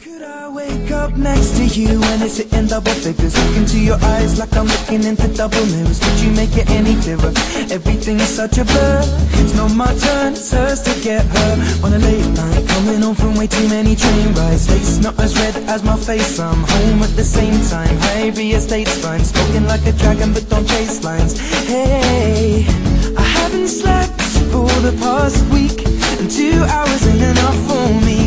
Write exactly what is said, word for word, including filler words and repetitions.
Could I wake up next to you and it's hitting double figures? Look into your eyes like I'm looking into double mirrors. Could you make it any clearer? Everything's such a blur. It's not my turn, it's hers to get her. On a late night, coming home from way too many train rides. Face not as red as my face, I'm home at the same time. Maybe a state's fine, spoken like a dragon but don't chase lines. Hey, I haven't slept for the past week, and two hours ain't enough for me.